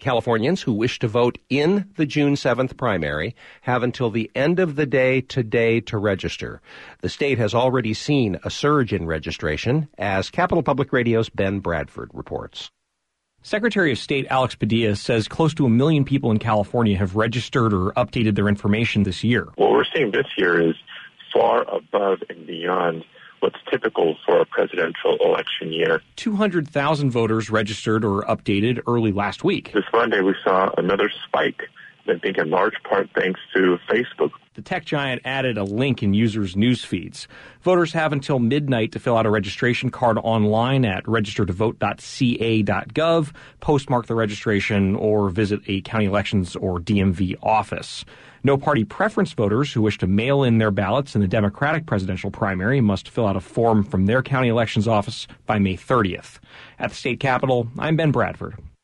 Californians who wish to vote in the June 7th primary have until the end of the day today to register. The state has already seen a surge in registration, as Capital Public Radio's Ben Bradford reports. Secretary of State Alex Padilla says close to 1 million people in California have registered or updated their information this year. What we're seeing this year is far above and beyond what's typical for a presidential election year. 200,000 voters registered or updated early last week. This Monday, we saw another spike, I think in large part thanks to Facebook. The tech giant added a link in users' news feeds. Voters have until midnight to fill out a registration card online at registertovote.ca.gov, postmark the registration, or visit a county elections or DMV office. No party preference voters who wish to mail in their ballots in the Democratic presidential primary must fill out a form from their county elections office by May 30th. At the state capitol, I'm Ben Bradford.